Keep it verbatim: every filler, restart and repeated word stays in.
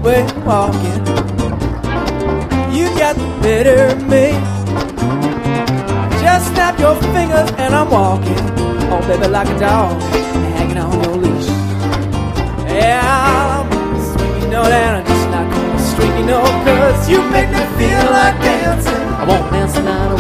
way walking. You got the better of me. Just snap your fingers and I'm walking. Oh baby, like a dog hanging on your leash. Yeah, I'm swinging, you know that I'm just not gonna streak, you know, cause you make me feel like dancing. I won't dance tonight